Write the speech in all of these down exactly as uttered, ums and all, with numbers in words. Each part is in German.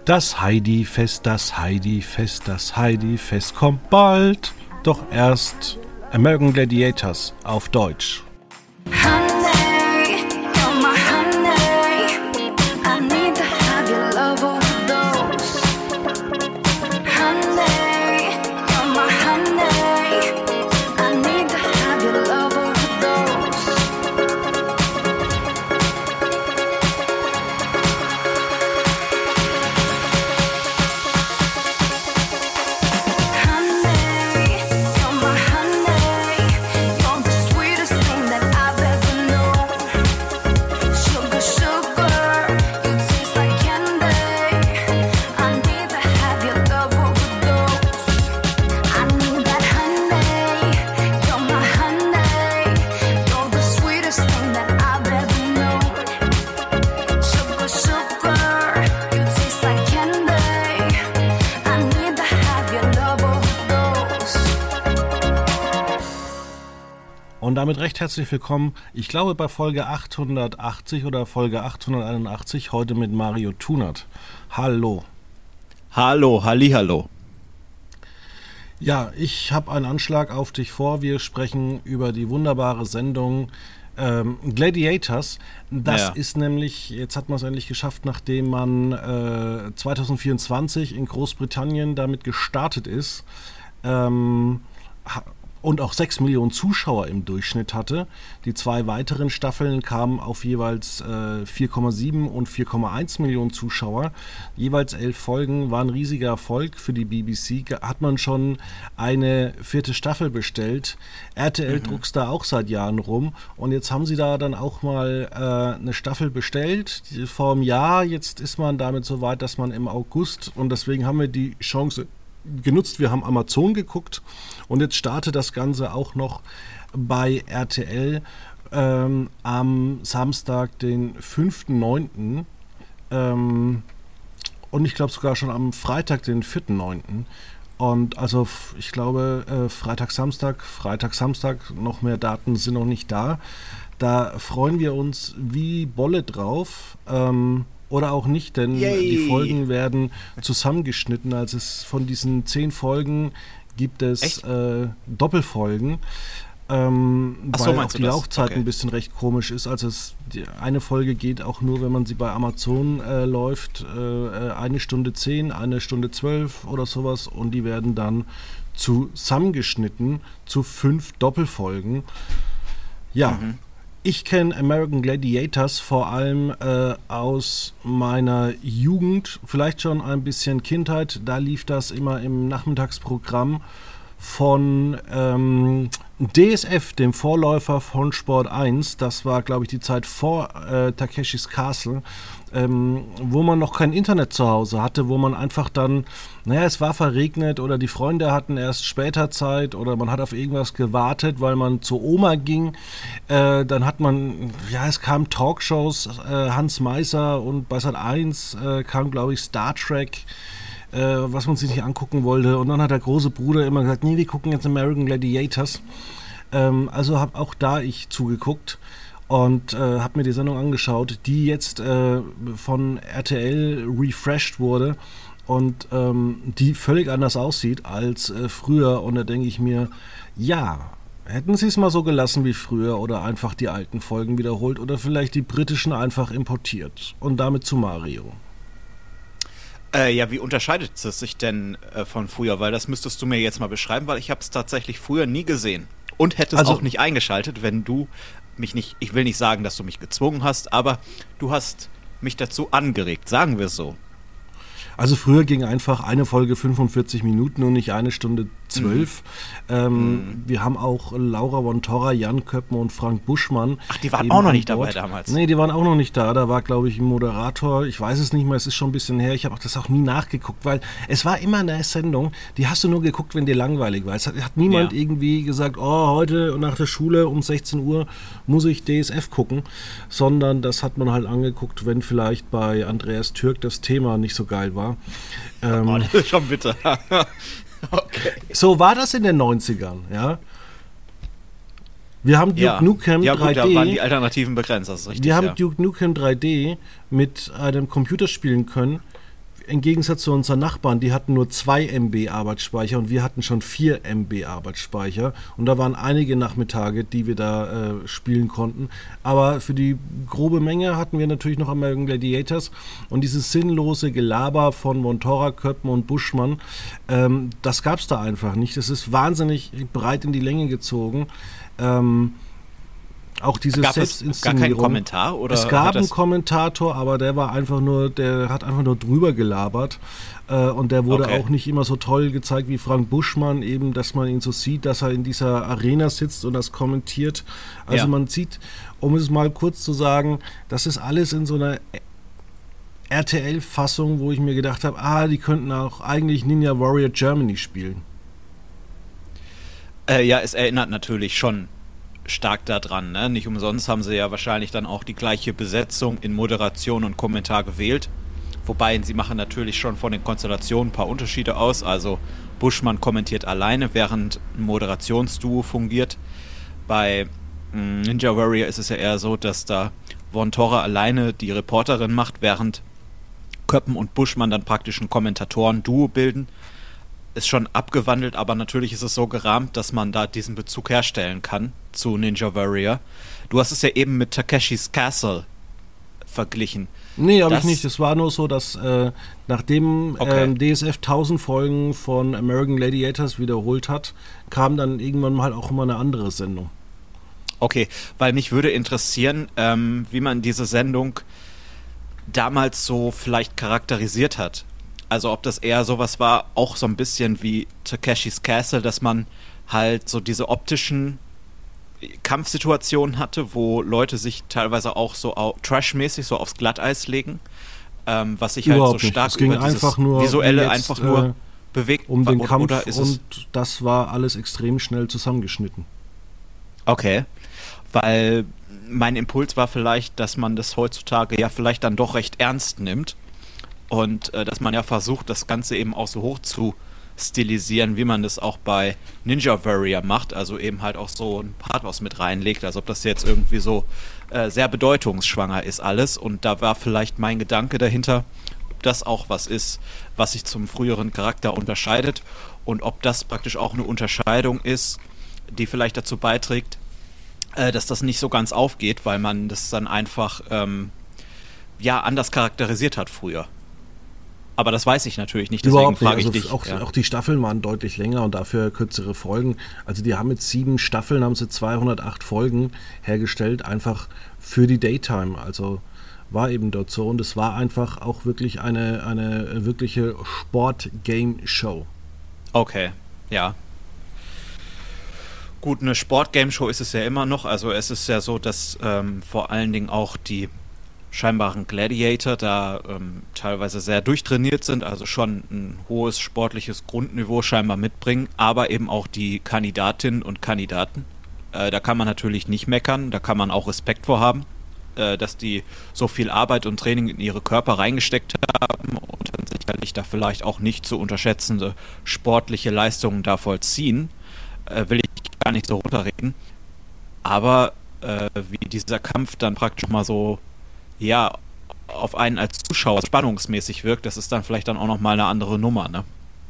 Das Heidi-Fest, das Heidi-Fest, das Heidi-Fest kommt bald. Doch erst American Gladiators auf Deutsch. Honey, you're my honey. I need to have your love overdose. Honey, you're my honey. I need to have your love overdose. Honey, you're my honey. You're the sweetest thing that I've ever known. Sugar, sugar, you taste like candy. I need to have your love overdose. I need that honey. You're my honey. You're the sweetest thing that I've ever known. Sugar, sugar, you taste like candy. I need to have your love overdose. Und damit recht herzlich willkommen, ich glaube bei Folge achthundertachtzig oder Folge achthunderteinundachtzig, heute mit Mario Thunert. Hallo. Hallo, hallihallo. Ja, ich habe einen Anschlag auf dich vor. Wir sprechen über die wunderbare Sendung ähm, Gladiators. Das Ja. ist nämlich, jetzt hat man es endlich geschafft, nachdem man äh, zwanzig vierundzwanzig in Großbritannien damit gestartet ist ähm, ha- und auch sechs Millionen Zuschauer im Durchschnitt hatte. Die zwei weiteren Staffeln kamen auf jeweils äh, vier Komma sieben und vier Komma eins Millionen Zuschauer. Jeweils elf Folgen, war ein riesiger Erfolg für die B B C. Ge- Hat man schon eine vierte Staffel bestellt. R T L druckst da auch seit Jahren rum. Und jetzt haben sie da dann auch mal äh, eine Staffel bestellt. Die- Vor einem Jahr, jetzt ist man damit so weit, dass man im August, und deswegen haben wir die Chance genutzt, wir haben Amazon geguckt und jetzt startet das Ganze auch noch bei R T L ähm, am Samstag, den fünften neunten Ähm, und ich glaube sogar schon am Freitag, den vierten neunten Und also f- ich glaube äh, Freitag, Samstag, Freitag, Samstag, noch mehr Daten sind noch nicht da. Da freuen wir uns wie Bolle drauf. Ähm, oder auch nicht, denn Yay. die Folgen werden zusammengeschnitten. Also es von diesen zehn Folgen gibt es Echt? äh, Doppelfolgen, ähm, Ach so, weil auch meinst du die das? Laufzeit Okay. ein bisschen recht komisch ist. Also es, die, eine Folge geht auch nur, wenn man sie bei Amazon äh, läuft, äh, eine Stunde zehn, eine Stunde zwölf oder sowas, und die werden dann zusammengeschnitten zu fünf Doppelfolgen. Ja, Mhm. ich kenne American Gladiators vor allem äh, aus meiner Jugend, vielleicht schon ein bisschen Kindheit. Da lief das immer im Nachmittagsprogramm von ähm, D S F, dem Vorläufer von Sport eins. Das war, glaube ich, die Zeit vor äh, Takeshis Castle, ähm, wo man noch kein Internet zu Hause hatte, wo man einfach dann, naja, es war verregnet oder die Freunde hatten erst später Zeit oder man hat auf irgendwas gewartet, weil man zur Oma ging. Äh, dann hat man, ja, es kamen Talkshows, äh, Hans Meiser, und bei Sat eins äh, kam, glaube ich, Star Trek, äh, was man sich nicht angucken wollte. Und dann hat der große Bruder immer gesagt, nee, wir gucken jetzt American Gladiators. Ähm, also habe auch da ich zugeguckt und äh, habe mir die Sendung angeschaut, die jetzt äh, von R T L refreshed wurde und ähm, die völlig anders aussieht als äh, früher. Und da denke ich mir, ja, hätten sie es mal so gelassen wie früher oder einfach die alten Folgen wiederholt oder vielleicht die britischen einfach importiert. Und damit zu Mario. Äh, ja, wie unterscheidet es sich denn äh, von früher? Weil das müsstest du mir jetzt mal beschreiben, weil ich habe es tatsächlich früher nie gesehen. Und hätte es Also- auch nicht eingeschaltet, wenn du mich nicht, ich will nicht sagen, dass du mich gezwungen hast, aber du hast mich dazu angeregt, sagen wir es so. Also früher ging einfach eine Folge fünfundvierzig Minuten und nicht eine Stunde zwölf. Mhm. Ähm, mhm. Wir haben auch Laura von Torra, Jan Köppen und Frank Buschmann. Ach, die waren eben auch noch an nicht dabei Bord. damals. Nee, die waren auch noch nicht da. Da war, glaube ich, ein Moderator. Ich weiß es nicht mehr, es ist schon ein bisschen her. Ich habe auch das auch nie nachgeguckt, weil es war immer eine Sendung, die hast du nur geguckt, wenn dir langweilig war. Es hat, hat niemand Ja. irgendwie gesagt, oh, heute nach der Schule um sechzehn Uhr muss ich D S F gucken, sondern das hat man halt angeguckt, wenn vielleicht bei Andreas Türk das Thema nicht so geil war. Ähm, Oh, das ist schon bitter. Okay. So war das in den neunzigern, ja. Wir haben Duke Ja. Nukem ja, gut, drei D. da waren die Alternativen begrenzt, das ist richtig. Wir haben ja. Duke Nukem drei D mit einem Computer spielen können. im Gegensatz zu unseren Nachbarn, die hatten nur zwei Megabyte Arbeitsspeicher und wir hatten schon vier Megabyte Arbeitsspeicher. Und da waren einige Nachmittage, die wir da äh, spielen konnten. Aber für die grobe Menge hatten wir natürlich noch American Gladiators. Und dieses sinnlose Gelaber von Vontora, Köppen und Buschmann, ähm, das gab es da einfach nicht. Das ist wahnsinnig breit in die Länge gezogen. Ähm, Auch diese Gab es gar keinen Kommentar? Oder es gab hat das einen Kommentator, aber der war einfach nur, der hat einfach nur drüber gelabert. Äh, und der wurde Okay. auch nicht immer so toll gezeigt wie Frank Buschmann, eben, dass man ihn so sieht, dass er in dieser Arena sitzt und das kommentiert. Also Ja. man sieht, um es mal kurz zu sagen, das ist alles in so einer R T L-Fassung, wo ich mir gedacht habe, ah, die könnten auch eigentlich Ninja Warrior Germany spielen. Äh, ja, es erinnert natürlich schon stark daran, ne? Nicht umsonst haben sie ja wahrscheinlich dann auch die gleiche Besetzung in Moderation und Kommentar gewählt. Wobei, sie machen natürlich schon von den Konstellationen ein paar Unterschiede aus. Also Buschmann kommentiert alleine, während ein Moderationsduo fungiert. Bei mh, Ninja Warrior ist es ja eher so, dass da Vontora alleine die Reporterin macht, während Köppen und Buschmann dann praktisch ein Kommentatoren-Duo bilden. Ist schon abgewandelt, aber natürlich ist es so gerahmt, dass man da diesen Bezug herstellen kann zu Ninja Warrior. Du hast es ja eben mit Takeshis Castle verglichen. Nee, habe ich Das- nicht. Es war nur so, dass äh, nachdem Okay. ähm, D S F tausend Folgen von American Gladiators wiederholt hat, kam dann irgendwann mal auch immer eine andere Sendung. Okay, weil mich würde interessieren, ähm, wie man diese Sendung damals so vielleicht charakterisiert hat. Also ob das eher sowas war, auch so ein bisschen wie Takeshis Castle, dass man halt so diese optischen Kampfsituationen hatte, wo Leute sich teilweise auch so au- trashmäßig so aufs Glatteis legen, ähm, was sich halt so Überhaupt nicht. stark Es ging über dieses einfach nur visuelle jetzt, einfach nur äh, bewegt. um den Oder- Kampf oder ist es und das war alles extrem schnell zusammengeschnitten. Okay, weil mein Impuls war vielleicht, dass man das heutzutage ja vielleicht dann doch recht ernst nimmt und äh, dass man ja versucht, das Ganze eben auch so hoch zu stilisieren, wie man das auch bei Ninja Warrior macht, also eben halt auch so ein Pathos mit reinlegt, als ob das jetzt irgendwie so äh, sehr bedeutungsschwanger ist alles, und da war vielleicht mein Gedanke dahinter, ob das auch was ist, was sich zum früheren Charakter unterscheidet und ob das praktisch auch eine Unterscheidung ist, die vielleicht dazu beiträgt, äh, dass das nicht so ganz aufgeht, weil man das dann einfach ähm, ja anders charakterisiert hat früher. Aber das weiß ich natürlich nicht, deswegen Überhaupt nicht. frage ich Also dich. auch, ja. auch die Staffeln waren deutlich länger und dafür kürzere Folgen. Also die haben mit sieben Staffeln haben sie zweihundertacht Folgen hergestellt, einfach für die Daytime. Also war eben dort so und es war einfach auch wirklich eine, eine wirkliche Sport-Game-Show. Okay, ja. Gut, eine Sport-Game-Show ist es ja immer noch. Also es ist ja so, dass ähm, vor allen Dingen auch die scheinbaren Gladiator da ähm, teilweise sehr durchtrainiert sind, also schon ein hohes sportliches Grundniveau scheinbar mitbringen, aber eben auch die Kandidatinnen und Kandidaten. Äh, da kann man natürlich nicht meckern, da kann man auch Respekt vor haben, äh, dass die so viel Arbeit und Training in ihre Körper reingesteckt haben und dann sicherlich da vielleicht auch nicht zu unterschätzende sportliche Leistungen da vollziehen. Äh, will ich gar nicht so runterreden. Aber äh, wie dieser Kampf dann praktisch mal so ja, auf einen als Zuschauer spannungsmäßig wirkt, das ist dann vielleicht dann auch nochmal eine andere Nummer, ne?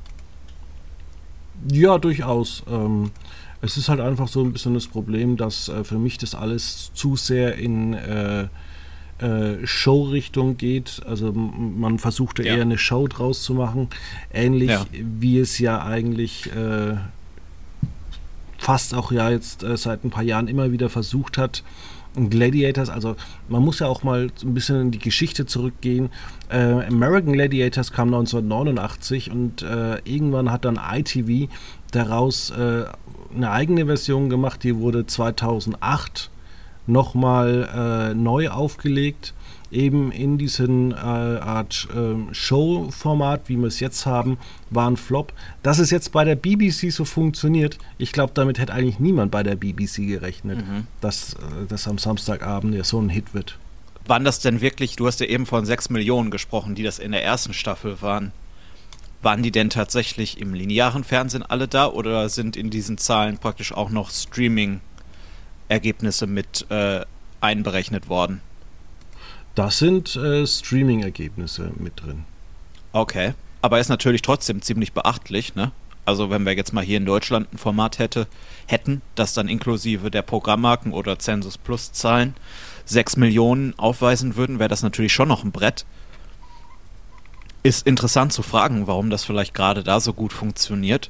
Ja, durchaus. Ähm, es ist halt einfach so ein bisschen das Problem, dass äh, für mich das alles zu sehr in äh, äh, Show-Richtung geht. Also m- man versuchte Ja. eher eine Show draus zu machen. Ähnlich Ja. wie es ja eigentlich äh, fast auch ja jetzt äh, seit ein paar Jahren immer wieder versucht hat, Gladiators, also man muss ja auch mal so ein bisschen in die Geschichte zurückgehen. Äh, American Gladiators kam neunzehnhundertneunundachtzig und äh, irgendwann hat dann I T V daraus äh, eine eigene Version gemacht, die wurde zweitausendacht nochmal äh, neu aufgelegt, eben in diesem äh, Art äh, Show-Format, wie wir es jetzt haben, war ein Flop. Dass es jetzt bei der B B C so funktioniert, ich glaube, damit hätte eigentlich niemand bei der B B C gerechnet, Mhm. dass äh, das am Samstagabend ja so ein Hit wird. Waren das denn wirklich, du hast ja eben von sechs Millionen gesprochen, die das in der ersten Staffel waren. Waren die denn tatsächlich im linearen Fernsehen alle da oder sind in diesen Zahlen praktisch auch noch Streaming-Ergebnisse mit äh, einberechnet worden? Das sind äh, Streaming-Ergebnisse mit drin. Okay. Aber ist natürlich trotzdem ziemlich beachtlich, ne? Also wenn wir jetzt mal hier in Deutschland ein Format hätte, hätten, das dann inklusive der Programmmarken oder Census Plus Zahlen sechs Millionen aufweisen würden, wäre das natürlich schon noch ein Brett. Ist interessant zu fragen, warum das vielleicht gerade da so gut funktioniert.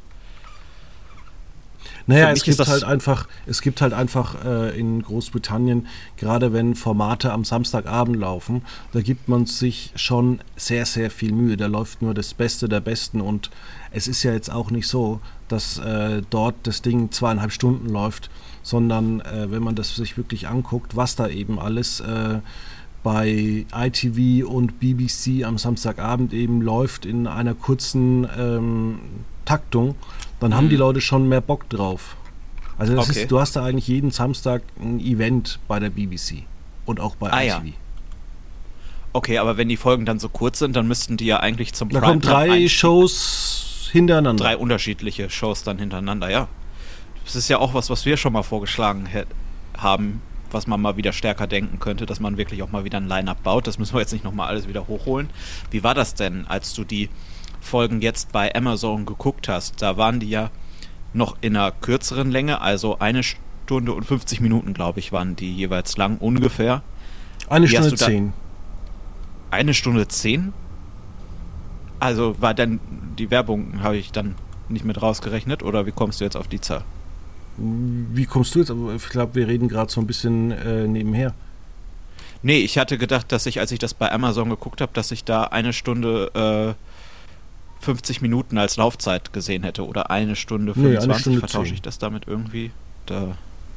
Naja, Für es mich ist gibt das- halt einfach, es gibt halt einfach äh, in Großbritannien, gerade wenn Formate am Samstagabend laufen, da gibt man sich schon sehr, sehr viel Mühe. Da läuft nur das Beste der Besten und es ist ja jetzt auch nicht so, dass äh, dort das Ding zweieinhalb Stunden läuft, sondern äh, wenn man das sich wirklich anguckt, was da eben alles äh, bei I T V und B B C am Samstagabend eben läuft in einer kurzen ähm, Taktung, dann haben die Leute schon mehr Bock drauf. Also das Okay. ist, du hast da eigentlich jeden Samstag ein Event bei der B B C und auch bei Ah, I ja. T V. Okay, aber wenn die Folgen dann so kurz sind, dann müssten die ja eigentlich zum Da kommen drei Primetime-Einstieg- Shows hintereinander. drei unterschiedliche Shows dann hintereinander, ja. Das ist ja auch was, was wir schon mal vorgeschlagen hä- haben, was man mal wieder stärker denken könnte, dass man wirklich auch mal wieder ein Line-Up baut. Das müssen wir jetzt nicht nochmal alles wieder hochholen. Wie war das denn, als du die Folgen jetzt bei Amazon geguckt hast? Da waren die ja noch in einer kürzeren Länge, also eine Stunde und fünfzig Minuten, glaube ich, waren die jeweils lang ungefähr. Eine Wie hast Stunde du da- zehn. Eine Stunde zehn? Also war dann die Werbung, habe ich dann nicht mit rausgerechnet, oder wie kommst du jetzt auf die Zahl? Wie kommst du jetzt? Aber ich glaube, wir reden gerade so ein bisschen äh, nebenher. Nee, ich hatte gedacht, dass ich, als ich das bei Amazon geguckt habe, dass ich da eine Stunde äh, fünfzig Minuten als Laufzeit gesehen hätte oder eine Stunde Nee, eine fünfundzwanzig. Stunde Vertausche zehn. ich das damit irgendwie? Da.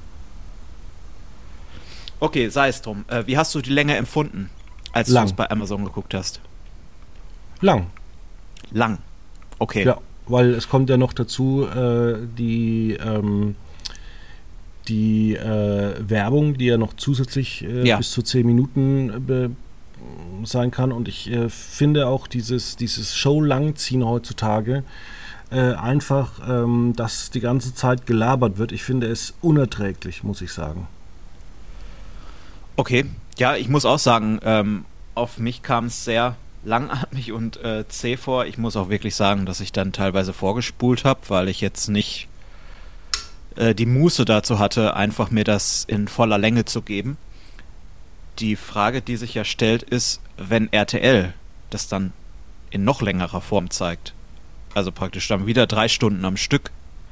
Okay, sei es drum. Äh, wie hast du die Länge empfunden, als Lang. du es bei Amazon geguckt hast? Lang. Lang. Okay. Ja, weil es kommt ja noch dazu, äh, die, ähm, die äh, Werbung, die ja noch zusätzlich äh, Ja. bis zu zehn Minuten äh, be- sein kann. Und ich äh, finde auch dieses, dieses Show-Langziehen heutzutage äh, einfach, ähm, dass die ganze Zeit gelabert wird. Ich finde es unerträglich, muss ich sagen. Okay, ja, ich muss auch sagen, ähm, auf mich kam es sehr langatmig und äh, zäh vor. Ich muss auch wirklich sagen, dass ich dann teilweise vorgespult habe, weil ich jetzt nicht äh, die Muße dazu hatte, einfach mir das in voller Länge zu geben. Die Frage, die sich ja stellt, ist, wenn R T L das dann in noch längerer Form zeigt, also praktisch dann wieder drei Stunden am Stück,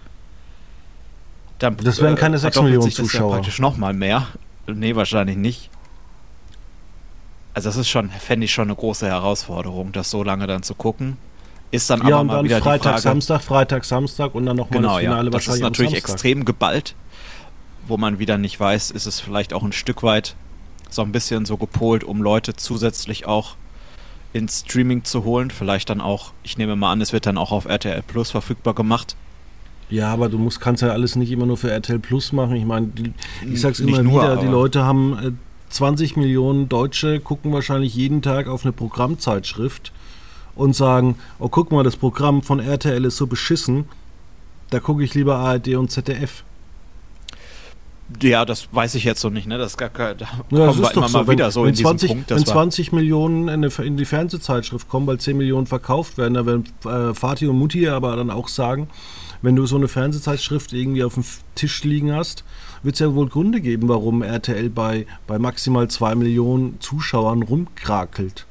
dann Das wären keine sechs verdoppelt Millionen sich das Zuschauer. Ja praktisch nochmal mehr. Nee, wahrscheinlich nicht. Also das ist schon, fände ich schon eine große Herausforderung, das so lange dann zu gucken. Ist dann Ja, aber und mal dann wieder Freitag, die Frage. Samstag, Freitag, Samstag und dann nochmal Genau, das Finale ja. Das ist wahrscheinlich am natürlich Samstag. extrem geballt, wo man wieder nicht weiß, ist es vielleicht auch ein Stück weit so ein bisschen so gepolt, um Leute zusätzlich auch ins Streaming zu holen. Vielleicht dann auch, ich nehme mal an, es wird dann auch auf R T L Plus verfügbar gemacht. Ja, aber du musst, kannst ja alles nicht immer nur für R T L Plus machen. Ich meine, die- ich sag's Nicht immer nur, wieder, die aber- Leute haben äh, zwanzig Millionen Deutsche, gucken wahrscheinlich jeden Tag auf eine Programmzeitschrift und sagen, oh guck mal, das Programm von R T L ist so beschissen, da gucke ich lieber A R D und Z D F. Ja, das weiß ich jetzt so nicht, ne? Das gar, gar, da Ja, kommen das wir ist immer doch so, mal wenn, wieder so wenn in diesem zwanzig, Punkt. wenn Das war, zwanzig Millionen in, eine, in die Fernsehzeitschrift kommen, weil zehn Millionen verkauft werden, da werden äh, Vati und Mutti aber dann auch sagen, wenn du so eine Fernsehzeitschrift irgendwie auf dem Tisch liegen hast, wird es ja wohl Gründe geben, warum R T L bei, bei maximal zwei Millionen Zuschauern rumkrakelt.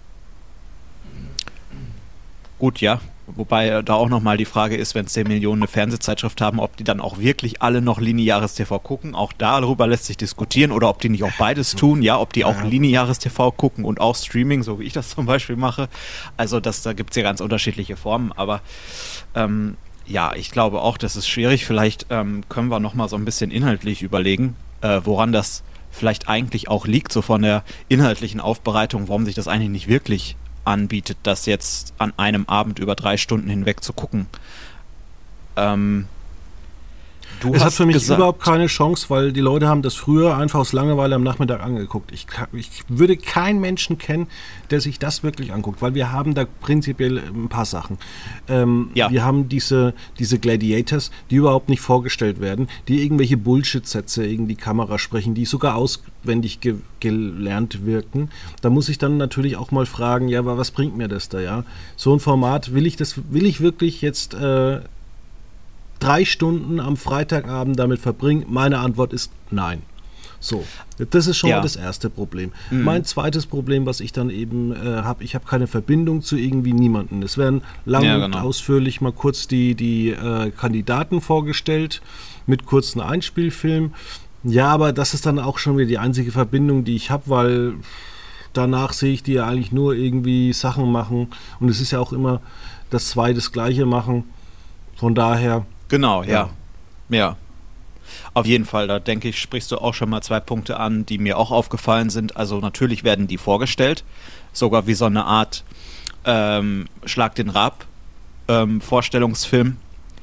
gut, ja. Wobei da auch nochmal die Frage ist, wenn zehn Millionen eine Fernsehzeitschrift haben, ob die dann auch wirklich alle noch lineares T V gucken. Auch darüber lässt sich diskutieren. Oder ob die nicht auch beides tun. Ja, ob die auch Ja. lineares T V gucken und auch Streaming, so wie ich das zum Beispiel mache. Also das, da gibt es ja ganz unterschiedliche Formen. Aber ähm, ja, ich glaube auch, das ist schwierig. Vielleicht ähm, können wir nochmal so ein bisschen inhaltlich überlegen, äh, woran das vielleicht eigentlich auch liegt, so von der inhaltlichen Aufbereitung, warum sich das eigentlich nicht wirklich anbietet, das jetzt an einem Abend über drei Stunden hinweg zu gucken. Ähm, Du Es hat hast für mich gesagt, überhaupt keine Chance, weil die Leute haben das früher einfach aus Langeweile am Nachmittag angeguckt. Ich, ka- ich würde keinen Menschen kennen, der sich das wirklich anguckt, weil wir haben da prinzipiell ein paar Sachen. Ähm, Ja. Wir haben diese, diese Gladiators, die überhaupt nicht vorgestellt werden, die irgendwelche Bullshit-Sätze in die Kamera sprechen, die sogar auswendig ge gelernt wirken. Da muss ich dann natürlich auch mal fragen, ja, aber was bringt mir das da, ja? So ein Format, will ich das, will ich wirklich jetzt äh, drei Stunden am Freitagabend damit verbringen? Meine Antwort ist nein. So, das ist schon Ja. mal das erste Problem. Mhm. Mein zweites Problem, was ich dann eben äh, habe, ich habe keine Verbindung zu irgendwie niemanden. Es werden lang Ja, und genau. ausführlich mal kurz die, die äh, Kandidaten vorgestellt mit kurzen Einspielfilmen. Ja, aber das ist dann auch schon wieder die einzige Verbindung, die ich habe, weil danach sehe ich die ja eigentlich nur irgendwie Sachen machen und es ist ja auch immer, dass zwei das Gleiche machen. Von daher, Genau, ja. Ja. Ja. Auf jeden Fall, da denke ich, sprichst du auch schon mal zwei Punkte an, die mir auch aufgefallen sind. Also natürlich werden die vorgestellt, sogar wie so eine Art ähm, Schlag den Raab ähm, Vorstellungsfilm.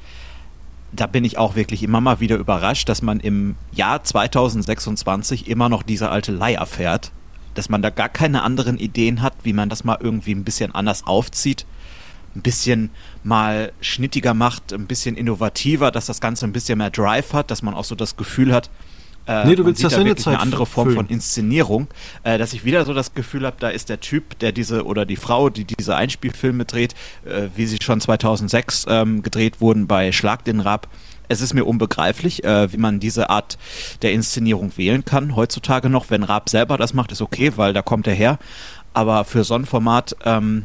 Da bin ich auch wirklich immer mal wieder überrascht, dass man im Jahr zweitausendsechsundzwanzig immer noch diese alte Leier fährt, dass man da gar keine anderen Ideen hat, wie man das mal irgendwie ein bisschen anders aufzieht, ein bisschen mal schnittiger macht, ein bisschen innovativer, dass das Ganze ein bisschen mehr Drive hat, dass man auch so das Gefühl hat, äh, Nee, du man willst sieht das da wirklich Sendezeit eine andere Form füllen. von Inszenierung, äh, dass ich wieder so das Gefühl habe, da ist der Typ, der diese, oder die Frau, die diese Einspielfilme dreht, äh, wie sie schon zweitausendsechs ähm, gedreht wurden bei Schlag den Raab. Es ist mir unbegreiflich, äh, wie man diese Art der Inszenierung wählen kann. Heutzutage noch, wenn Raab selber das macht, ist okay, weil da kommt er her. Aber für so ein Format ähm,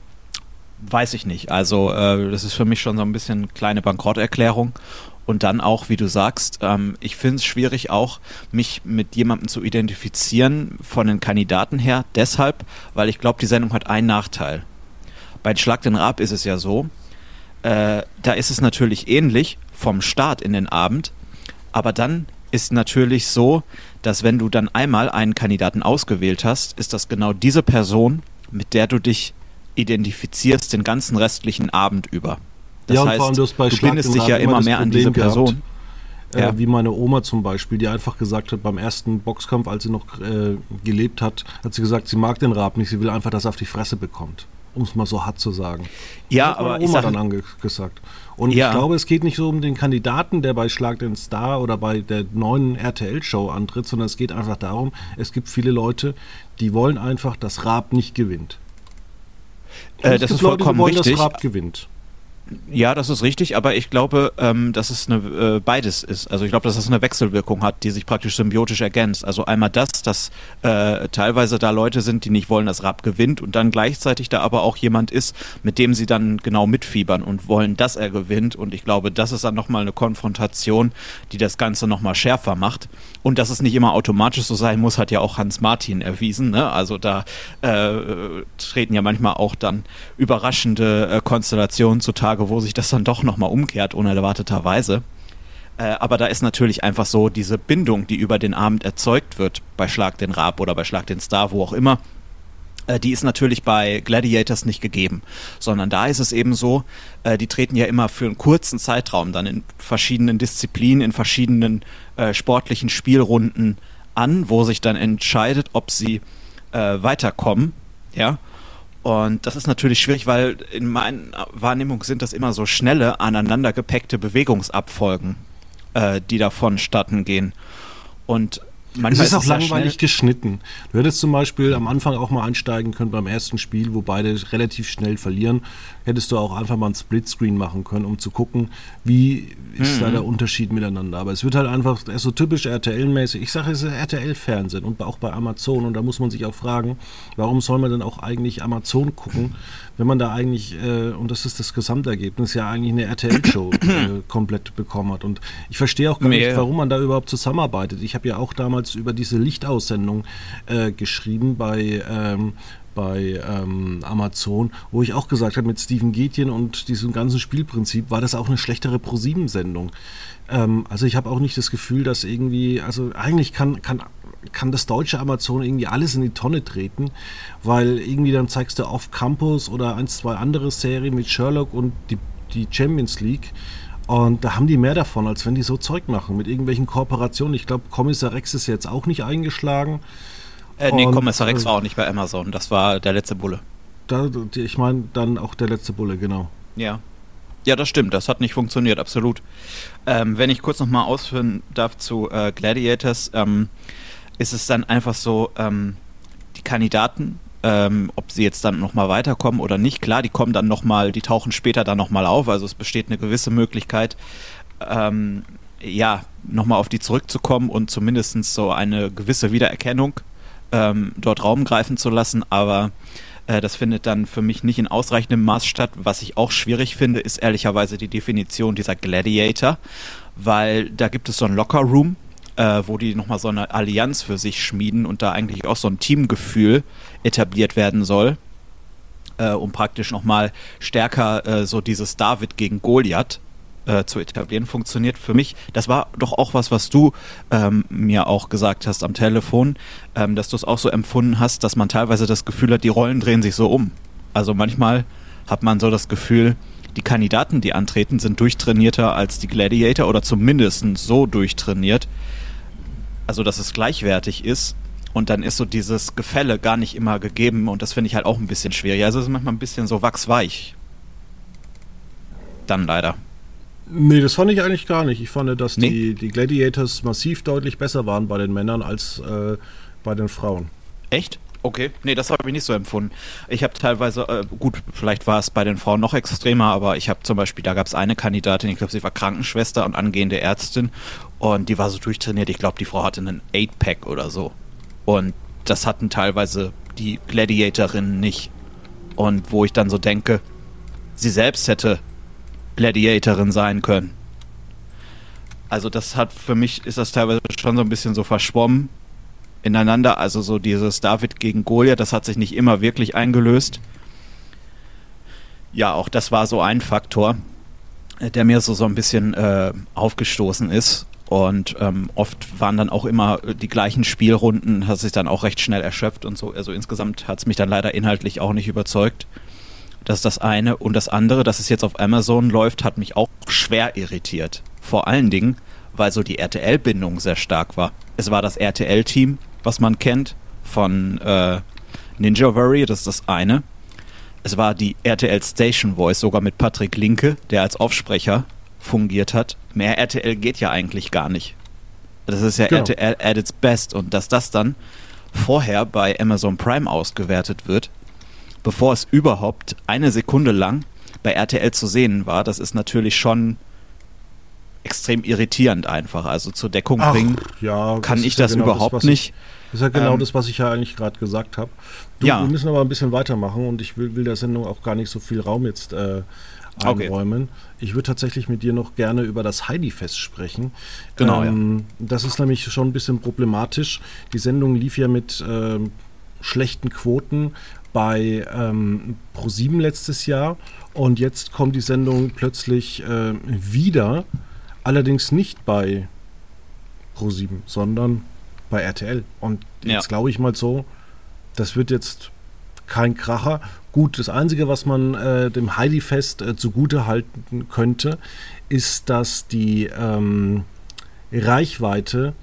weiß ich nicht. Also äh, das ist für mich schon so ein bisschen eine kleine Bankrotterklärung. Und dann auch, wie du sagst, ähm, ich finde es schwierig auch, mich mit jemandem zu identifizieren von den Kandidaten her. Deshalb, weil ich glaube, die Sendung hat einen Nachteil. Bei Schlag den Raab ist es ja so, äh, da ist es natürlich ähnlich vom Start in den Abend, aber dann ist natürlich so, dass wenn du dann einmal einen Kandidaten ausgewählt hast, ist das genau diese Person, mit der du dich identifizierst den ganzen restlichen Abend über. Das ja, und heißt, vor allem, du hast bei du Schlag bindest den dich Raab ja immer das mehr an Problem diese Person. Äh, Ja. Wie meine Oma zum Beispiel, die einfach gesagt hat, beim ersten Boxkampf, als sie noch äh, gelebt hat, hat sie gesagt, sie mag den Raab nicht, sie will einfach, dass er auf die Fresse bekommt. Um es mal so hart zu sagen. Ja, Das hat meine aber ich Oma sag, dann angesagt. Und Ja. ich glaube, es geht nicht so um den Kandidaten, der bei Schlag den Star oder bei der neuen R T L-Show antritt, sondern es geht einfach darum, es gibt viele Leute, die wollen einfach, dass Raab nicht gewinnt. Und Äh, es das gibt ist Leute, die vollkommen wollen, richtig. dass Raab gewinnt. Ja, das ist richtig, aber ich glaube, ähm, dass es eine, äh, beides ist. Also ich glaube, dass es eine Wechselwirkung hat, die sich praktisch symbiotisch ergänzt. Also einmal das, dass äh, teilweise da Leute sind, die nicht wollen, dass Raab gewinnt und dann gleichzeitig da aber auch jemand ist, mit dem sie dann genau mitfiebern und wollen, dass er gewinnt. Und ich glaube, das ist dann nochmal eine Konfrontation, die das Ganze nochmal schärfer macht. Und dass es nicht immer automatisch so sein muss, hat ja auch Hans Martin erwiesen. Ne? Also da äh, treten ja manchmal auch dann überraschende äh, Konstellationen zutage, wo sich das dann doch nochmal umkehrt, unerwarteterweise. Äh, aber da ist natürlich einfach so diese Bindung, die über den Abend erzeugt wird, bei Schlag den Raab oder bei Schlag den Star, wo auch immer, äh, die ist natürlich bei Gladiators nicht gegeben. Sondern da ist es eben so, äh, die treten ja immer für einen kurzen Zeitraum dann in verschiedenen Disziplinen, in verschiedenen äh, sportlichen Spielrunden an, wo sich dann entscheidet, ob sie äh, weiterkommen, ja. Und das ist natürlich schwierig, weil in meiner Wahrnehmung sind das immer so schnelle, aneinandergepackte Bewegungsabfolgen, äh, die da vonstatten gehen. Und manchmal Es ist auch sehr langweilig schnell- geschnitten. Du hättest zum Beispiel am Anfang auch mal einsteigen können beim ersten Spiel, wo beide relativ schnell verlieren. Hättest du auch einfach mal einen Splitscreen machen können, um zu gucken, wie ist da der Unterschied miteinander. Aber es wird halt einfach er ist so typisch R T L-mäßig. Ich sage, es ist R T L-Fernsehen und auch bei Amazon. Und da muss man sich auch fragen, warum soll man denn auch eigentlich Amazon gucken, wenn man da eigentlich, äh, und das ist das Gesamtergebnis, ja eigentlich eine R T L-Show äh, komplett bekommen hat. Und ich verstehe auch gar Nee. nicht, warum man da überhaupt zusammenarbeitet. Ich habe ja auch damals über diese Lichtaussendung äh, geschrieben bei, ähm, bei ähm, Amazon, wo ich auch gesagt habe, mit Steven Gätjen und diesem ganzen Spielprinzip war das auch eine schlechtere Pro sieben Sendung. Ähm, also ich habe auch nicht das Gefühl, dass irgendwie, also eigentlich kann, kann kann das deutsche Amazon irgendwie alles in die Tonne treten, weil irgendwie dann zeigst du auf Campus oder eins, zwei andere Serien mit Sherlock und die, die Champions League Und da haben die mehr davon, als wenn die so Zeug machen, mit irgendwelchen Kooperationen. Ich glaube, Kommissar Rex ist jetzt auch nicht eingeschlagen. Äh, nee, Und, Kommissar Rex äh, war auch nicht bei Amazon. Das war der letzte Bulle. Da, die- ich meine, dann auch der letzte Bulle, genau. Ja. Ja, das stimmt. Das hat nicht funktioniert, absolut. Ähm, wenn ich kurz nochmal ausführen darf zu äh, Gladiators, ähm, ist es dann einfach so, ähm, die Kandidaten, ähm, ob sie jetzt dann nochmal weiterkommen oder nicht, klar, die kommen dann nochmal, die tauchen später dann nochmal auf, also es besteht eine gewisse Möglichkeit, ähm, ja, nochmal auf die zurückzukommen und zumindest so eine gewisse Wiedererkennung ähm, dort Raum greifen zu lassen, aber äh, das findet dann für mich nicht in ausreichendem Maß statt. Was ich auch schwierig finde, ist ehrlicherweise die Definition dieser Gladiator, weil da gibt es so ein Locker-Room, äh, wo die nochmal so eine Allianz für sich schmieden und da eigentlich auch so ein Teamgefühl etabliert werden soll, äh, um praktisch nochmal stärker äh, so dieses David gegen Goliath äh, zu etablieren, funktioniert für mich. Das war doch auch was, was du ähm, mir auch gesagt hast am Telefon, ähm, dass du es auch so empfunden hast, dass man teilweise das Gefühl hat, die Rollen drehen sich so um. Also manchmal hat man so das Gefühl, die Kandidaten, die antreten, sind durchtrainierter als die Gladiator oder zumindest so durchtrainiert, also dass es gleichwertig ist. Und dann ist so dieses Gefälle gar nicht immer gegeben und das finde ich halt auch ein bisschen schwierig. Also es ist manchmal ein bisschen so wachsweich. Dann leider. Nee, das fand ich eigentlich gar nicht. Ich fand, dass Nee? die, die Gladiators massiv deutlich besser waren bei den Männern als äh, bei den Frauen. Echt? Okay. Nee, das habe ich nicht so empfunden. Ich habe teilweise, äh, gut, vielleicht war es bei den Frauen noch extremer, aber ich habe zum Beispiel, da gab es eine Kandidatin, ich glaube, sie war Krankenschwester und angehende Ärztin und die war so durchtrainiert, ich glaube, die Frau hatte einen Eight-Pack oder so. Und das hatten teilweise die Gladiatorinnen nicht. Und wo ich dann so denke, sie selbst hätte Gladiatorin sein können. Also das hat, für mich ist das teilweise schon so ein bisschen so verschwommen ineinander. Also so dieses David gegen Goliath, das hat sich nicht immer wirklich eingelöst. Ja, auch das war so ein Faktor, äh, der mir so, so ein bisschen äh, aufgestoßen ist. Und ähm, oft waren dann auch immer die gleichen Spielrunden, hat sich dann auch recht schnell erschöpft und so. Also insgesamt hat es mich dann leider inhaltlich auch nicht überzeugt. Das ist das eine. Und das andere, dass es jetzt auf Amazon läuft, hat mich auch schwer irritiert. Vor allen Dingen, weil so die R T L-Bindung sehr stark war. Es war das R T L-Team, was man kennt, von äh, Ninja Warrior, das ist das eine. Es war die R T L Station Voice, sogar mit Patrick Linke, der als Aufsprecher fungiert hat. Mehr R T L geht ja eigentlich gar nicht. Das ist ja Genau. R T L at its best. Und dass das dann vorher bei Amazon Prime ausgewertet wird, bevor es überhaupt eine Sekunde lang bei R T L zu sehen war, das ist natürlich schon extrem irritierend einfach. Also zur Deckung Ach, bringen ja, kann ist ich ja das genau überhaupt was ich- nicht. Das ist ja genau Ähm, das, was ich ja eigentlich gerade gesagt habe. Du, Ja. Wir müssen aber ein bisschen weitermachen und ich will, will der Sendung auch gar nicht so viel Raum jetzt äh, Okay. einräumen. Ich würde tatsächlich mit dir noch gerne über das Heidi-Fest sprechen. Genau, ähm, Das ist nämlich schon ein bisschen problematisch. Die Sendung lief ja mit ähm, schlechten Quoten bei ähm, ProSieben letztes Jahr und jetzt kommt die Sendung plötzlich äh, wieder, allerdings nicht bei ProSieben, sondern bei R T L. Und jetzt Ja. glaube ich mal so, das wird jetzt kein Kracher. Gut, das Einzige, was man äh, dem Heidi-Fest äh, zugute halten könnte, ist, dass die ähm, Reichweite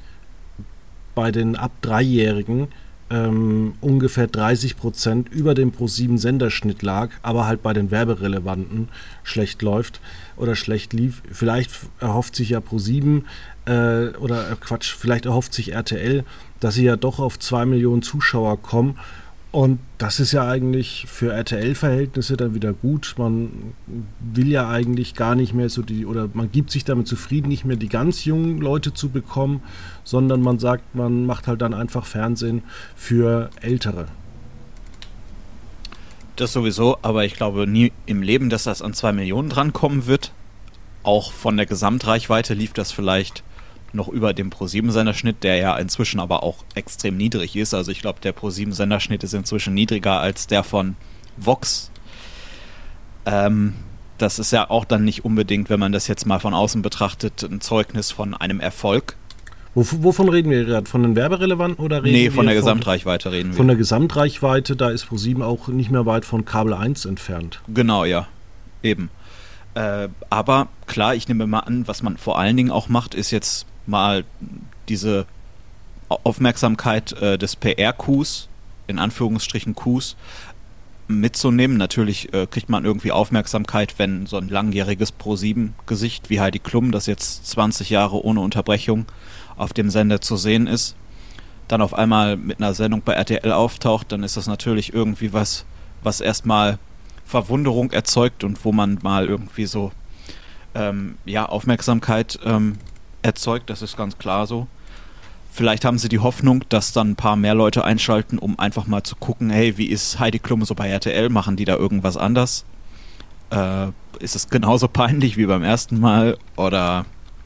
bei den ab Dreijährigen ähm, ungefähr dreißig Prozent über dem ProSieben Senderschnitt lag, aber halt bei den Werberelevanten schlecht läuft oder schlecht lief. Vielleicht erhofft sich ja ProSieben äh, oder äh, Quatsch, vielleicht erhofft sich R T L, dass sie ja doch auf zwei Millionen Zuschauer kommen. Und das ist ja eigentlich für R T L-Verhältnisse dann wieder gut. Man will ja eigentlich gar nicht mehr so die, oder man gibt sich damit zufrieden, nicht mehr die ganz jungen Leute zu bekommen, sondern man sagt, man macht halt dann einfach Fernsehen für Ältere. Das sowieso, aber ich glaube nie im Leben, dass das an zwei Millionen drankommen wird. Auch von der Gesamtreichweite lief das vielleicht noch über dem ProSieben-Senderschnitt, der ja inzwischen aber auch extrem niedrig ist. Also ich glaube, der ProSieben-Senderschnitt ist inzwischen niedriger als der von Vox. Ähm, das ist ja auch dann nicht unbedingt, wenn man das jetzt mal von außen betrachtet, ein Zeugnis von einem Erfolg. Wof- Wovon reden wir gerade? Von den Werberelevanten oder reden Nee, wir von der von, Gesamtreichweite reden wir. von der Gesamtreichweite? Da ist ProSieben auch nicht mehr weit von Kabel eins entfernt. Genau, ja. Eben. Äh, aber klar, ich nehme mal an, was man vor allen Dingen auch macht, ist jetzt mal diese Aufmerksamkeit äh, des P R-Coups, in Anführungsstrichen Coups, mitzunehmen. Natürlich äh, kriegt man irgendwie Aufmerksamkeit, wenn so ein langjähriges Pro sieben Gesicht wie Heidi Klum, das jetzt zwanzig Jahre ohne Unterbrechung auf dem Sender zu sehen ist, dann auf einmal mit einer Sendung bei R T L auftaucht, dann ist das natürlich irgendwie was, was erstmal Verwunderung erzeugt und wo man mal irgendwie so ähm, ja, Aufmerksamkeit ähm, erzeugt, das ist ganz klar so. Vielleicht haben sie die Hoffnung, dass dann ein paar mehr Leute einschalten, um einfach mal zu gucken, hey, wie ist Heidi Klum so bei R T L, machen die da irgendwas anders? Äh, ist es genauso peinlich wie beim ersten Mal oder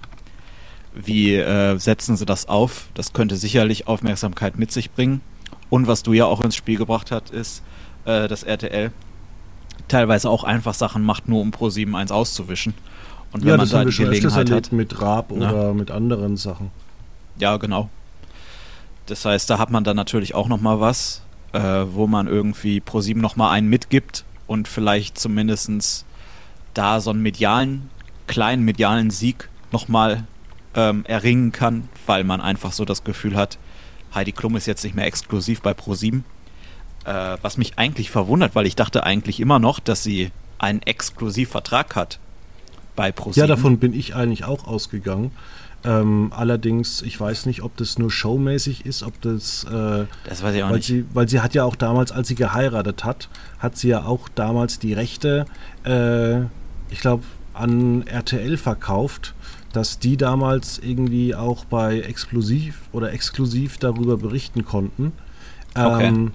wie äh, setzen sie das auf? Das könnte sicherlich Aufmerksamkeit mit sich bringen. Und was du ja auch ins Spiel gebracht hast, ist, äh, dass R T L teilweise auch einfach Sachen macht, nur um Pro sieben eins auszuwischen. Und wenn Ja, man das da haben wir die schon öfters Gelegenheit erlebt hat, mit Raab Ja. oder mit anderen Sachen. ja genau. Das heißt, da hat man dann natürlich auch nochmal was, äh, wo man irgendwie Pro sieben nochmal einen mitgibt und vielleicht zumindestens da so einen medialen, kleinen medialen Sieg nochmal ähm, erringen kann, weil man einfach so das Gefühl hat, Heidi Klum ist jetzt nicht mehr exklusiv bei Pro sieben. Äh, was mich eigentlich verwundert, weil ich dachte eigentlich immer noch, dass sie einen Exklusivvertrag hat bei Pro sieben. Ja, davon bin ich eigentlich auch ausgegangen. Ähm, allerdings, ich weiß nicht, ob das nur showmäßig ist, ob das, äh, Das weiß ich auch weil nicht. sie, weil sie hat ja auch damals, als sie geheiratet hat, hat sie ja auch damals die Rechte, äh, ich glaube, an R T L verkauft, dass die damals irgendwie auch bei Exklusiv oder exklusiv darüber berichten konnten. Okay. Ähm,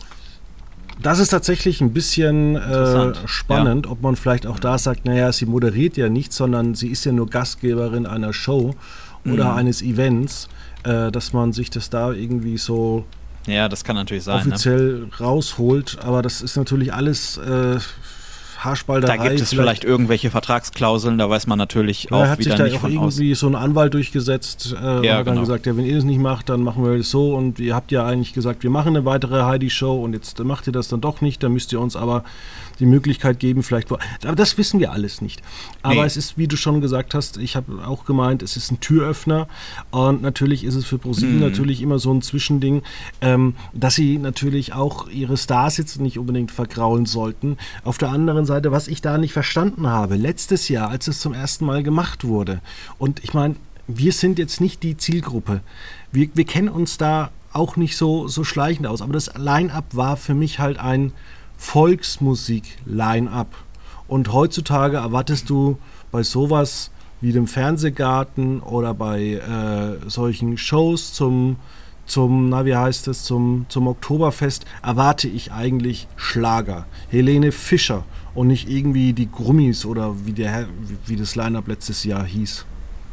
Das ist tatsächlich ein bisschen äh, Interessant, spannend, ob man vielleicht auch da sagt, naja, sie moderiert ja nicht, sondern sie ist ja nur Gastgeberin einer Show oder Mhm. eines Events, äh, dass man sich das da irgendwie so Ja, das kann natürlich sein. Ne? offiziell rausholt. Aber das ist natürlich alles äh, Haarspalterei. Da gibt es vielleicht irgendwelche Vertragsklauseln, da weiß man natürlich Ja, auch hat sich wieder da nicht auch von aus. irgendwie so ein Anwalt durchgesetzt äh, und Ja, hat dann genau. gesagt, ja, wenn ihr das nicht macht, dann machen wir das so und ihr habt ja eigentlich gesagt, wir machen eine weitere Heidi-Show und jetzt macht ihr das dann doch nicht, dann müsst ihr uns aber die Möglichkeit geben, vielleicht, wo- aber das wissen wir alles nicht. Aber Nee. es ist, wie du schon gesagt hast, ich habe auch gemeint, es ist ein Türöffner und natürlich ist es für ProSieben Mhm. natürlich immer so ein Zwischending, ähm, dass sie natürlich auch ihre Stars jetzt nicht unbedingt vergraulen sollten. Auf der anderen Seite, was ich da nicht verstanden habe, letztes Jahr, als es zum ersten Mal gemacht wurde, und ich meine, wir sind jetzt nicht die Zielgruppe. Wir, wir kennen uns da auch nicht so, so schleichend aus, aber das Line-Up war für mich halt ein Volksmusik-Line-Up. Und heutzutage erwartest du bei sowas wie dem Fernsehgarten oder bei äh, solchen Shows zum, zum, na wie heißt es, zum, zum Oktoberfest, erwarte ich eigentlich Schlager. Helene Fischer und nicht irgendwie die Grummis oder wie, der, wie, wie das Line-Up letztes Jahr hieß.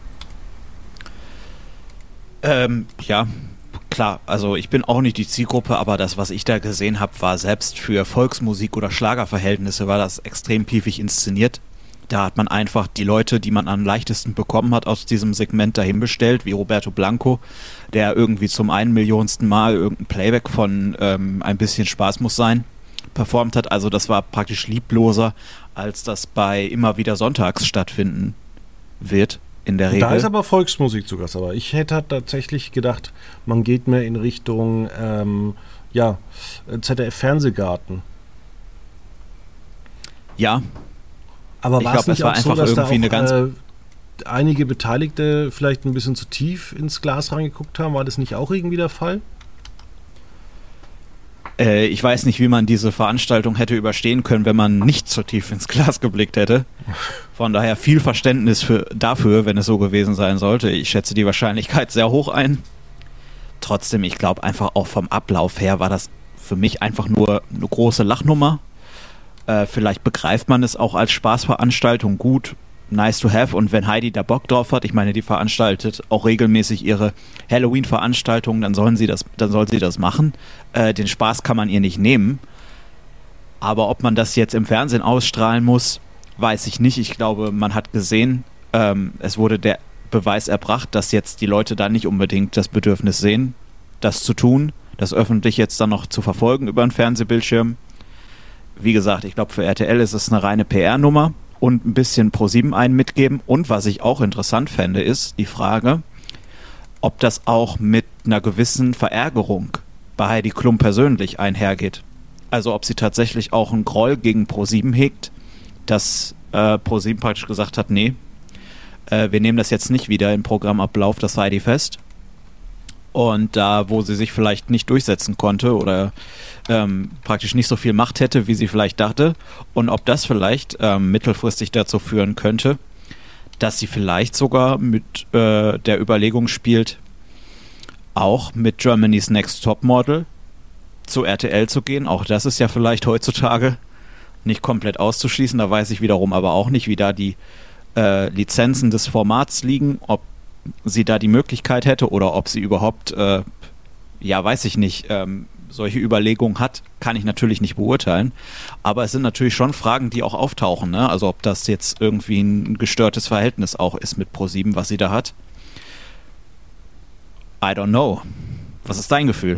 Ähm, ja, klar, also ich bin auch nicht die Zielgruppe, aber das, was ich da gesehen habe, war selbst für Volksmusik- oder Schlagerverhältnisse, war das extrem piefig inszeniert. Da hat man einfach die Leute, die man am leichtesten bekommen hat, aus diesem Segment dahin bestellt, wie Roberto Blanco, der irgendwie zum einen Millionsten Mal irgendein Playback von ähm, Ein bisschen Spaß muss sein performt hat. Also das war praktisch liebloser, als das bei immer wieder sonntags stattfinden wird, in der Regel. Da ist aber Volksmusik zu Gast. Aber ich hätte tatsächlich gedacht, man geht mehr in Richtung ähm, ja, Z D F-Fernsehgarten. Ja, Aber Ich war glaub, es nicht es war auch so, einfach dass da auch irgendwie eine ganz- äh, einige Beteiligte vielleicht ein bisschen zu tief ins Glas reingeguckt haben? War das nicht auch irgendwie der Fall? Äh, ich weiß nicht, wie man diese Veranstaltung hätte überstehen können, wenn man nicht so tief ins Glas geblickt hätte. Von daher viel Verständnis für, dafür, wenn es so gewesen sein sollte. Ich schätze die Wahrscheinlichkeit sehr hoch ein. Trotzdem, ich glaube einfach auch vom Ablauf her war das für mich einfach nur eine große Lachnummer. Äh, vielleicht begreift man es auch als Spaßveranstaltung gut. Nice to have. Und wenn Heidi da Bock drauf hat, ich meine, die veranstaltet auch regelmäßig ihre Halloween-Veranstaltungen, dann sollen sie das, dann soll sie das machen. Äh, den Spaß kann man ihr nicht nehmen. Aber ob man das jetzt im Fernsehen ausstrahlen muss, weiß ich nicht. Ich glaube, man hat gesehen, ähm, es wurde der Beweis erbracht, dass jetzt die Leute da nicht unbedingt das Bedürfnis sehen, das zu tun, das öffentlich jetzt dann noch zu verfolgen über einen Fernsehbildschirm. Wie gesagt, ich glaube, für R T L ist es eine reine P R-Nummer. und ein bisschen ProSieben einen mitgeben. Und was ich auch interessant fände, ist die Frage, ob das auch mit einer gewissen Verärgerung bei Heidi Klum persönlich einhergeht. Also ob sie tatsächlich auch einen Groll gegen ProSieben hegt, dass äh, ProSieben praktisch gesagt hat, nee, äh, wir nehmen das jetzt nicht wieder im Programmablauf, das Heidi fest. Und da, wo sie sich vielleicht nicht durchsetzen konnte oder ähm, praktisch nicht so viel Macht hätte, wie sie vielleicht dachte. Und ob das vielleicht ähm, mittelfristig dazu führen könnte, dass sie vielleicht sogar mit äh, der Überlegung spielt, auch mit Germany's Next Topmodel zu R T L zu gehen. Auch das ist ja vielleicht heutzutage nicht komplett auszuschließen. Da weiß ich wiederum aber auch nicht, wie da die äh, Lizenzen des Formats liegen, ob sie da die Möglichkeit hätte oder ob sie überhaupt, äh, ja, weiß ich nicht, ähm, solche Überlegungen hat, kann ich natürlich nicht beurteilen. Aber es sind natürlich schon Fragen, die auch auftauchen, ne? Also ob das jetzt irgendwie ein gestörtes Verhältnis auch ist mit ProSieben, was sie da hat. I don't know. Was ist dein Gefühl?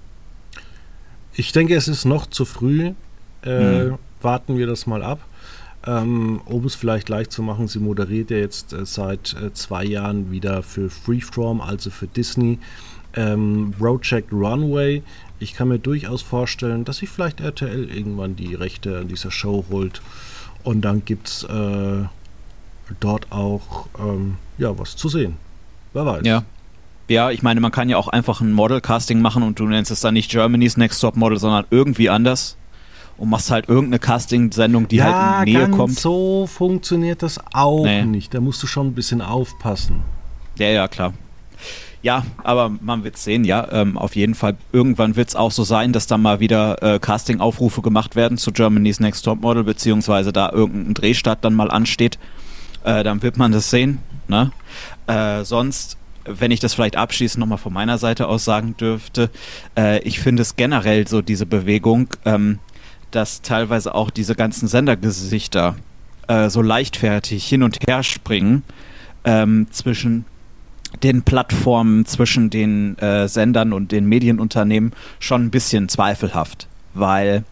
Ich denke, es ist noch zu früh. Äh, hm. Warten wir das mal ab. Ähm, um es vielleicht leicht zu machen, sie moderiert ja jetzt äh, seit äh, zwei Jahren wieder für Freeform, also für Disney, ähm, Project Runway. Ich kann mir durchaus vorstellen, dass sich vielleicht R T L irgendwann die Rechte an dieser Show holt und dann gibt es äh, dort auch ähm, ja, was zu sehen. Wer weiß. Ja. Ja, ich meine, man kann ja auch einfach ein Model-Casting machen und du nennst es dann nicht Germany's Next Top Model, sondern irgendwie anders. Und machst halt irgendeine Casting-Sendung, die ja, halt in Nähe ganz kommt. So funktioniert das auch nee. nicht. Da musst du schon ein bisschen aufpassen. Ja, ja, klar. Ja, aber man wird sehen, ja. Ähm, auf jeden Fall, irgendwann wird es auch so sein, dass da mal wieder äh, Casting-Aufrufe gemacht werden zu Germany's Next Topmodel, beziehungsweise da irgendein Drehstart dann mal ansteht. Äh, dann wird man das sehen. Ne? Äh, sonst, wenn ich das vielleicht abschließend nochmal von meiner Seite aus sagen dürfte, äh, ich finde es generell so diese Bewegung, ähm, dass teilweise auch diese ganzen Sendergesichter äh, so leichtfertig hin und her springen ähm, zwischen den Plattformen, zwischen den äh, Sendern und den Medienunternehmen schon ein bisschen zweifelhaft, weil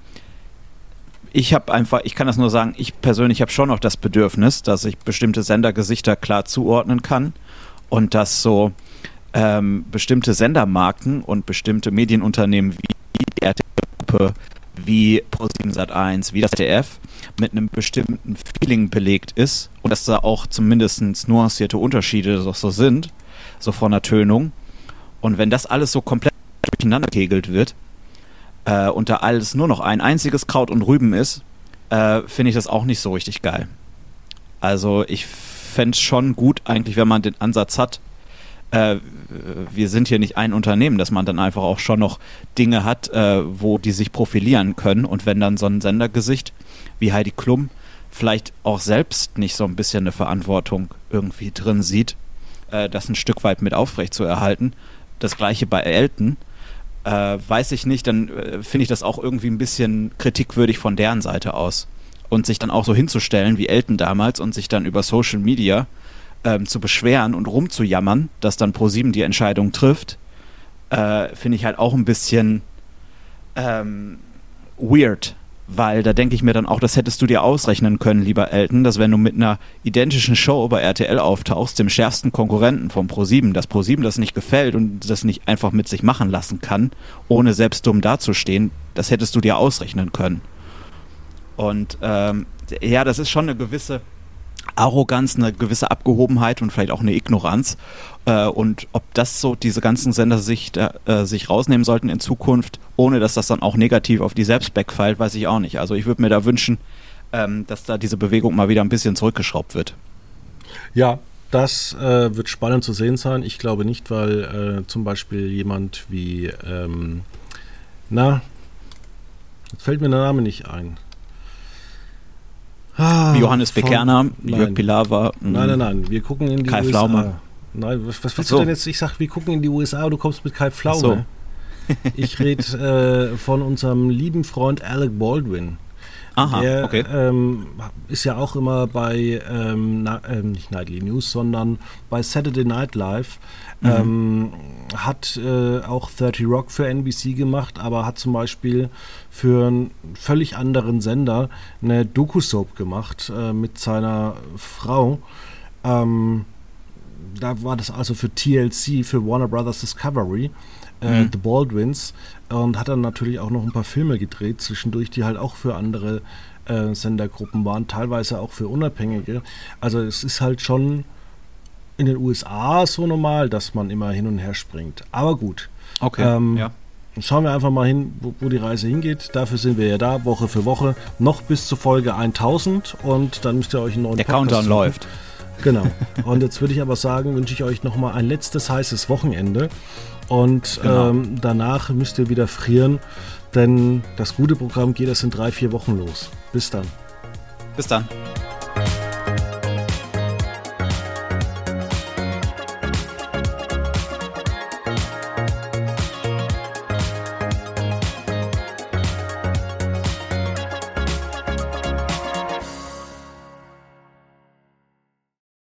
ich habe einfach, ich kann das nur sagen, ich persönlich habe schon noch das Bedürfnis, dass ich bestimmte Sendergesichter klar zuordnen kann und dass so ähm, bestimmte Sendermarken und bestimmte Medienunternehmen wie die R T L-Gruppe, wie ProSieben Sat eins, wie das D F mit einem bestimmten Feeling belegt ist und dass da auch zumindest nuancierte Unterschiede so, so sind, so von der Tönung. Und wenn das alles so komplett durcheinander kegelt wird äh, und da alles nur noch ein einziges Kraut und Rüben ist, äh, finde ich das auch nicht so richtig geil. Also ich fände es schon gut eigentlich, wenn man den Ansatz hat, Äh, wir sind hier nicht ein Unternehmen, dass man dann einfach auch schon noch Dinge hat, äh, wo die sich profilieren können und wenn dann so ein Sendergesicht wie Heidi Klum vielleicht auch selbst nicht so ein bisschen eine Verantwortung irgendwie drin sieht, äh, das ein Stück weit mit aufrecht zu erhalten. Das gleiche bei Elton, äh, weiß ich nicht, dann äh, finde ich das auch irgendwie ein bisschen kritikwürdig von deren Seite aus. Und sich dann auch so hinzustellen wie Elton damals und sich dann über Social Media Ähm, zu beschweren und rumzujammern, dass dann ProSieben die Entscheidung trifft, äh, finde ich halt auch ein bisschen ähm, weird, weil da denke ich mir dann auch, das hättest du dir ausrechnen können, lieber Elton, dass wenn du mit einer identischen Show bei R T L auftauchst, dem schärfsten Konkurrenten von ProSieben, dass ProSieben das nicht gefällt und das nicht einfach mit sich machen lassen kann, ohne selbst dumm dazustehen, das hättest du dir ausrechnen können. Und ähm, ja, das ist schon eine gewisse Arroganz, eine gewisse Abgehobenheit und vielleicht auch eine Ignoranz. Äh, und ob das so diese ganzen Sender sich, äh, sich rausnehmen sollten in Zukunft, ohne dass das dann auch negativ auf die selbst backfällt, weiß ich auch nicht. Also ich würde mir da wünschen, ähm, dass da diese Bewegung mal wieder ein bisschen zurückgeschraubt wird. Ja, das äh, wird spannend zu sehen sein. Ich glaube nicht, weil äh, zum Beispiel jemand wie, ähm, na, jetzt fällt mir der Name nicht ein. Ah, wie Johannes von, Bekerner, nein. Jörg Pilawa. Nein, nein, nein, wir gucken in die Kai U S A. Pflaume. Nein, was, was willst so. du denn jetzt? Ich sag, wir gucken in die U S A und du kommst mit Kai Pflaume. So. Ich rede äh, von unserem lieben Freund Alec Baldwin. Aha, Der okay. ähm, ist ja auch immer bei, ähm, na, ähm, nicht Nightly News, sondern bei Saturday Night Live. Mhm. Ähm, hat äh, auch thirty Rock für N B C gemacht, aber hat zum Beispiel für einen völlig anderen Sender eine Doku-Soap gemacht äh, mit seiner Frau. Ähm, da war das also für T L C, für Warner Brothers Discovery, äh, Mhm. The Baldwins, und hat dann natürlich auch noch ein paar Filme gedreht zwischendurch, die halt auch für andere äh, Sendergruppen waren, teilweise auch für Unabhängige. Also es ist halt schon in den U S A so normal, dass man immer hin und her springt. Aber gut, Okay, ähm, ja. schauen wir einfach mal hin, wo, wo die Reise hingeht. Dafür sind wir ja da, Woche für Woche, noch bis zur Folge tausend, und dann müsst ihr euch einen neuen Der Podcast Countdown suchen. läuft. Genau. Und jetzt würde ich aber sagen, wünsche ich euch nochmal ein letztes heißes Wochenende. Und Genau. ähm, danach müsst ihr wieder frieren, denn das gute Programm geht erst in drei, vier Wochen los. Bis dann. Bis dann.